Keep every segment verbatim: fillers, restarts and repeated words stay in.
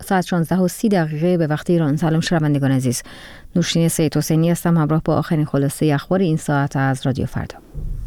ساعت شانزده و سی دقیقه به وقت ایران. سلام شنوندگان عزیز، نوشین سید حسینی هستم همراه با آخرین خلاصه اخبار این ساعت از رادیو فردا.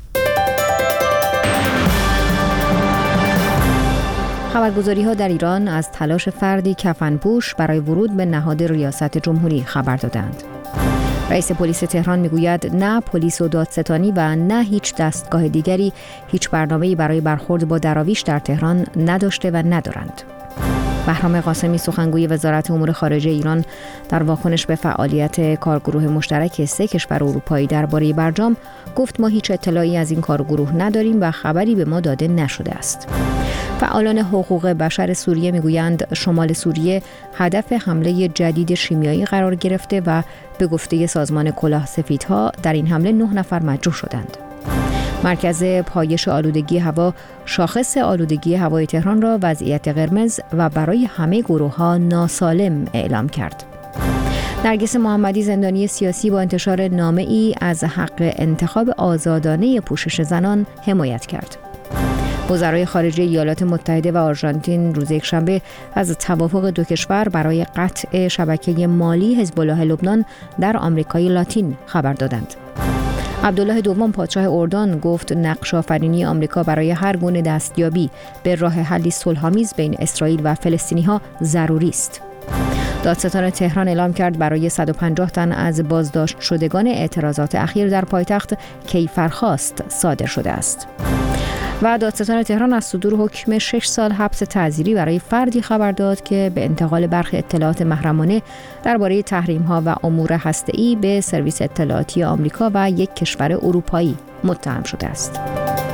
خبرگزاری‌ها در ایران از تلاش فردی کفنپوش برای ورود به نهاد ریاست جمهوری خبر دادند. رئیس پلیس تهران میگوید نه پلیس و دادستانی و نه هیچ دستگاه دیگری هیچ برنامه‌ای برای برخورد با دراویش در تهران نداشته و ندارند. بهرام قاسمی سخنگوی وزارت امور خارجه ایران در واکنش به فعالیت کارگروه مشترک سه کشور اروپایی درباره برجام گفت ما هیچ اطلاعی از این کارگروه نداریم و خبری به ما داده نشده است. فعالان حقوق بشر سوریه میگویند شمال سوریه هدف حمله جدید شیمیایی قرار گرفته و به گفته سازمان کلاه سفیدها در این حمله نه نفر مجروح شدند. مرکز پایش آلودگی هوا شاخص آلودگی هوای تهران را وضعیت قرمز و برای همه گروه‌ها ناسالم اعلام کرد. نرگس محمدی زندانی سیاسی با انتشار نامه‌ای از حق انتخاب آزادانه پوشش زنان حمایت کرد. وزرای خارجه ایالات متحده و آرژانتین روز یکشنبه از توافق دو کشور برای قطع شبکه مالی حزب الله لبنان در آمریکای لاتین خبر دادند. عبدالله دوم پادشاه اردن گفت نقش آفرینی آمریکا برای هر گونه دستیابی به راه حلی صلح‌آمیز بین اسرائیل و فلسطینی‌ها ضروری است. دادستان تهران اعلام کرد برای صد و پنجاه تن از بازداشت شدگان اعتراضات اخیر در پایتخت کیفرخواست صادر شده است. و دادستان تهران از صدور حکم شش سال حبس تعزیری برای فردی خبر داد که به انتقال برخی اطلاعات محرمانه درباره تحریم‌ها و امور هسته‌ای به سرویس اطلاعاتی آمریکا و یک کشور اروپایی متهم شده است.